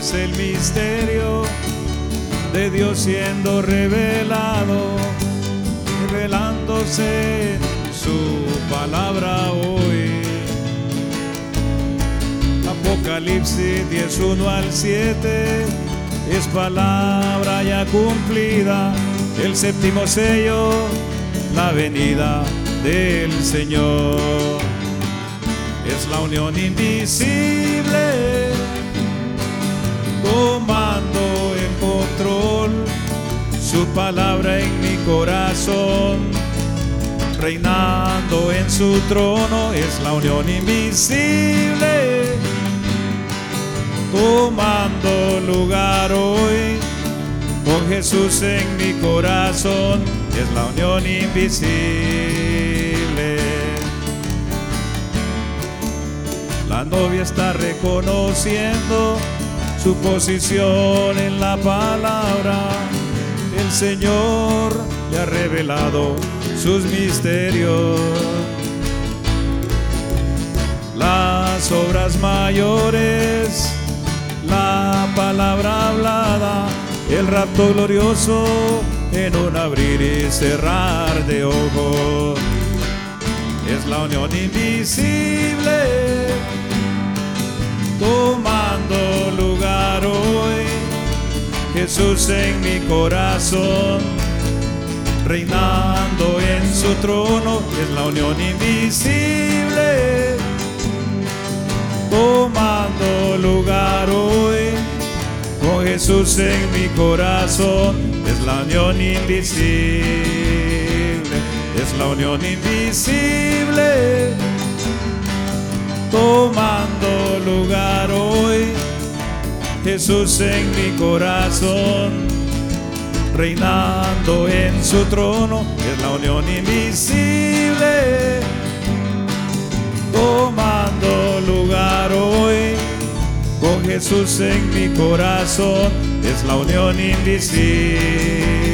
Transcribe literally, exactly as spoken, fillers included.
es el misterio de Dios siendo revelado, revelándose su palabra hoy. Apocalipsis diez, uno al siete es palabra ya cumplida, el séptimo sello, la venida del Señor. Es la unión invisible tomando el control, su palabra en mi corazón, reinando en su trono. Es la unión invisible tomando lugar hoy, con Jesús en mi corazón. Es la unión invisible. La novia está reconociendo su posición en la palabra. El Señor le ha revelado sus misterios. Las obras mayores, la palabra hablada, el rapto glorioso en un abrir y cerrar de ojos. Es la unión invisible tomando lugar hoy, Jesús en mi corazón, reinando en su trono. Es la unión invisible tomando lugar hoy, con Jesús en mi corazón. Es la unión invisible, es la unión invisible tomando lugar hoy, Jesús en mi corazón, reinando en su trono. Es la unión invisible tomando lugar hoy, con Jesús en mi corazón. Es la unión invisible.